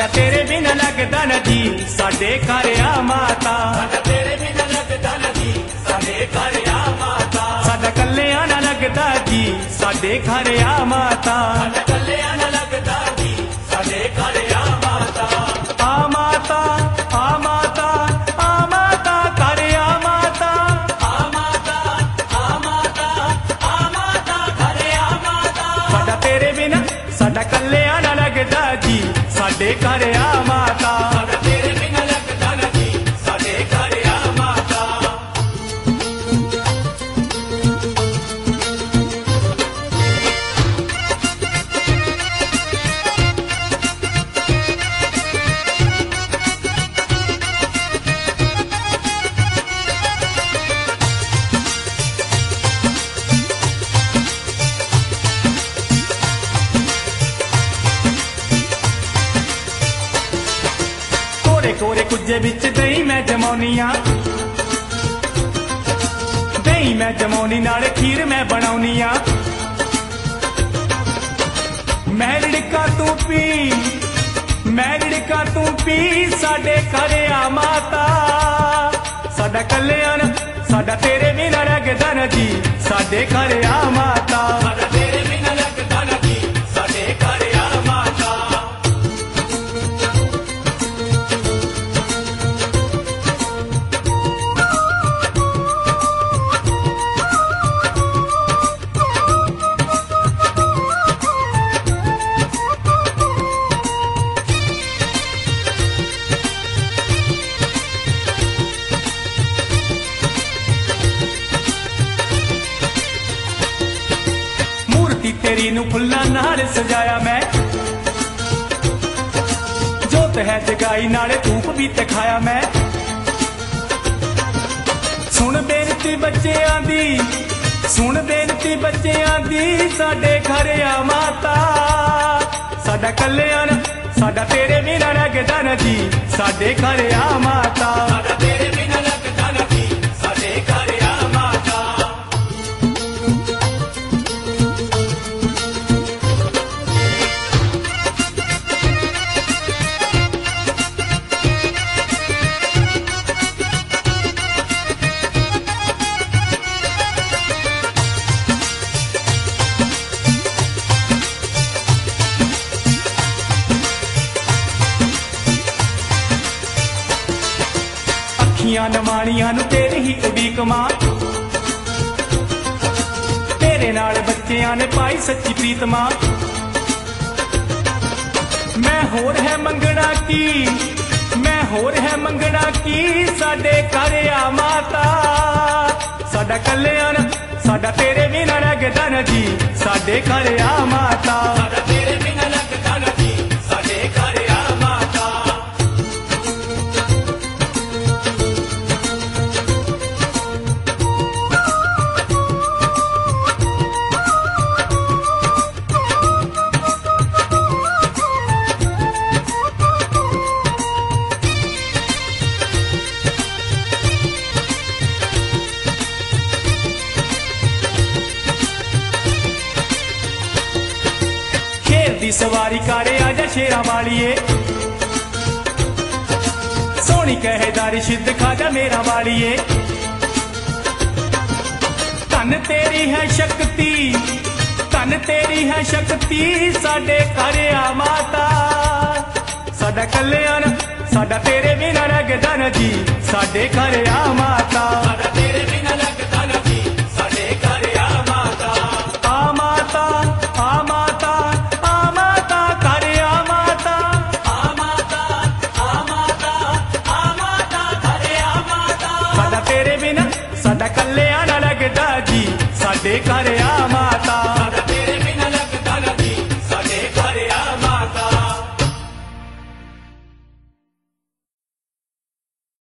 साडा तेरे बिना लगदा न जी साडे घर आ माता। साडा तेरे बिना लगदा न जी साडे घर आ माता। साडा कल्लेआं ना लगदा जी साडे घर आ माता। साडा कल्लेआं ना लगदा जी साडे घर आ माता। आ माता आ माता आ माता घर आ माता। आ माता आ माता आ माता घर आ माता। साडा तेरे बिना साडा कल्लेआं ना लगदा जी साडे घर आ माता। साडा तेरे बिना लगदा न जी साडे घर आ माता। कोरे कुजे बिच दही मैं जमाउनिया। दही मैं जमाउनी नाले खीर मैं बनाउनिया। मैं रिड़का तू पी मैं रिड़का तू पी साडे घर आ माता। साडा कल्याण साडा तेरे बिना लगदा न जी साडे घर आ माता। साडा तेरे बिना लगदा न जी साडे घर आ माता। तेरी नू फुल्ला नाल सजाया मैं। जोत है जगाई नाले धूप भी ते खाया मैं। सुन बेनती बच्चेआं दी सुन बेनती बच्चेआं दी साडे घर आ माता। साडा कल्याण साडा तेरे बिना लगदा न जी साडे घर आ माता। साडा तेरे बिना लगदा न जी साडे घर आ माता। अखियां नमाणियां नू तेरी ही उड़ीक मां। तेरे नाल बच्चियां ने पाई सच्ची प्रीत मां। मैं होर है मंगना की मैं होर है मंगना की साडे घर आ माता। साडा कल्याण साडा तेरे बिना लगदा न जी साडे घर आ माता। साडा तेरे बिना लगदा न जी साडे घर आ माता। दी सवारी कारे आजा शेरा वालिए। सोनी कहदारी सिद्ध खाजा मेरा वालिए। धन तेरी है शक्ति धन तेरी है शक्ति साडे घर आ माता। साडा कल्याण साडा तेरे बिना लगदा न जी साडे घर आ माता।